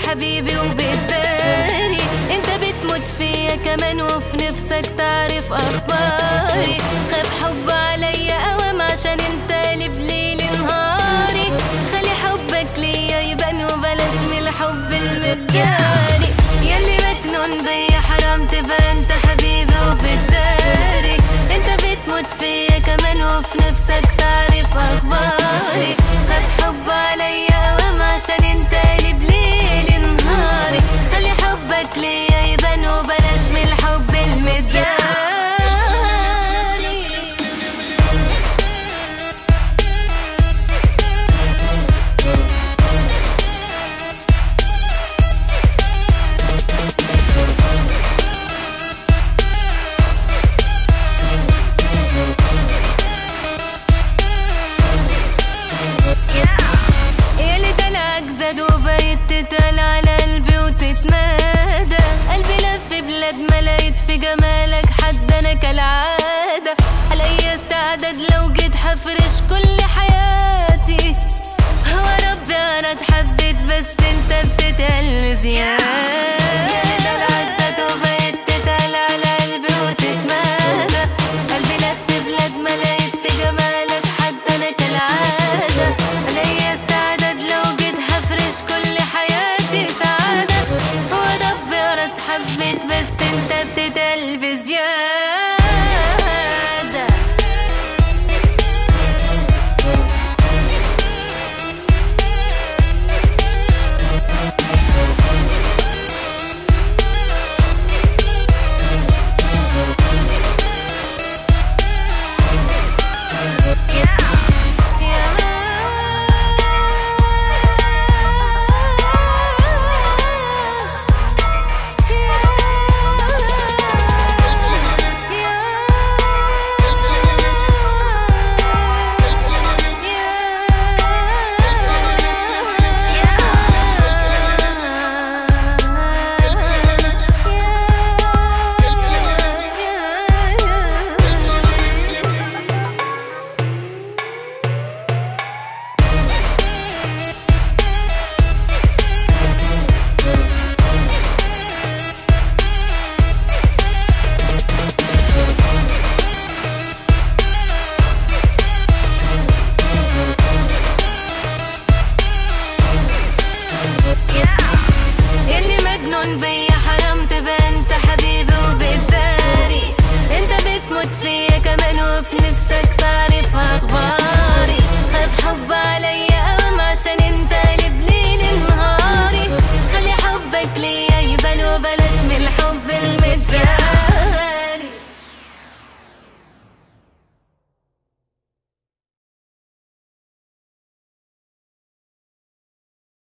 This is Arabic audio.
حبيبي وبتداري، انت بتموت فيا كمان وفي نفسك تعرف اخباري. خاف حب عليا اوام عشان انت اللي بليل نهاري، خلي حبك ليا يبان وبلاش من الحب المداري. ياللي مجنون بيا حرام تبقى انت حبيبي وبتداري، انت بتموت فيا كمان وفي نفسك تعرف اخباري. خاف حب عليا اوام عشان انت اللي بليل نهاري، خلي حبك ليا يبان وبلاش من الحب المداري. ياللي دلعك زاد وبقيت تتقل على قلبي وتتمادى، قلبي لف بلاد ما لقيت في جمالك حد انا كالعادة. على اي استعداد لو جيت حفرش كل حياتي، هو ربي انا اتحبيت بس انت بتتقل زيادة. دلعك زاد وبقيت تتقل على قلبي وتتمادى، قلبي لف بلاد ما لقيت في جمالك حد انا كالعادة. على اي استعداد لو جيت حفرش كل حياتي سعادة، هو ربي انا اتحبيت بس انت بتتقل بزيادة. ياللي مجنون بيا